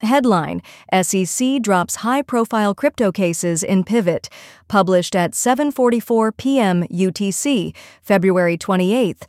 Headline: SEC drops high-profile crypto cases in Pivot. Published at 7:44 p.m. UTC, February 28,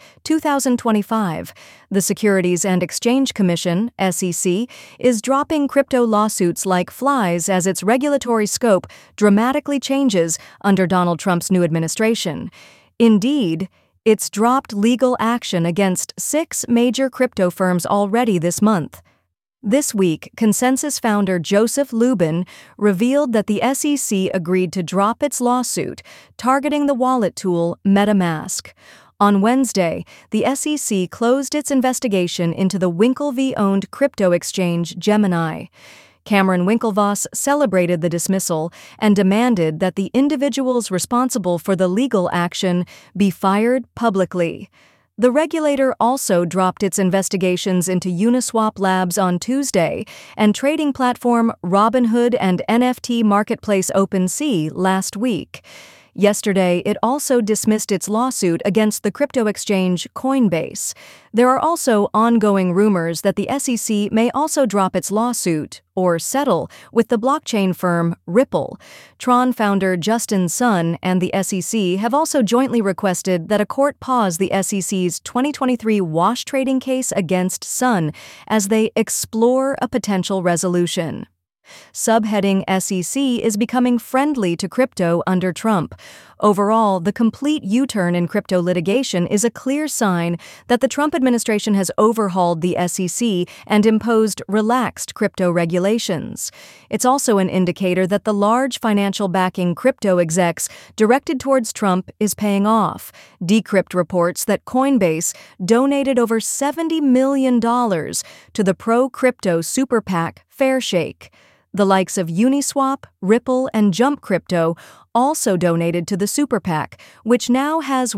2025. The Securities and Exchange Commission, SEC, is dropping crypto lawsuits like flies as its regulatory scope dramatically changes under Donald Trump's new administration. Indeed, it's dropped legal action against 6 major crypto firms already this month. This week, Consensus founder Joseph Lubin revealed that the SEC agreed to drop its lawsuit targeting the wallet tool MetaMask. On Wednesday, the SEC closed its investigation into the Winklevi-owned crypto exchange Gemini. Cameron Winklevoss celebrated the dismissal and demanded that the individuals responsible for the legal action be fired publicly. The regulator also dropped its investigations into Uniswap Labs on Tuesday and trading platform Robinhood and NFT marketplace OpenSea last week. Yesterday, it also dismissed its lawsuit against the crypto exchange Coinbase. There are also ongoing rumors that the SEC may also drop its lawsuit or settle with the blockchain firm Ripple. Tron founder Justin Sun and the SEC have also jointly requested that a court pause the SEC's 2023 wash trading case against Sun as they explore a potential resolution. Subheading: SEC is becoming friendly to crypto under Trump. Overall, the complete U-turn in crypto litigation is a clear sign that the Trump administration has overhauled the SEC and imposed relaxed crypto regulations. It's also an indicator that the large financial backing crypto execs directed towards Trump is paying off. Decrypt reports that Coinbase donated over $70 million to the pro-crypto super PAC Fairshake. The likes of Uniswap, Ripple, and Jump Crypto also donated to the super PAC, which now has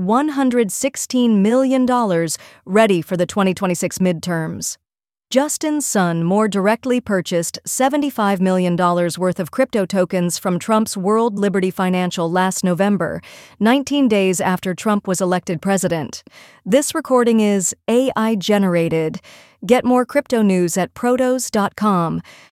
$116 million ready for the 2026 midterms. Justin Sun more directly purchased $75 million worth of crypto tokens from Trump's World Liberty Financial last November, 19 days after Trump was elected president. This recording is AI-generated. Get more crypto news at protos.com.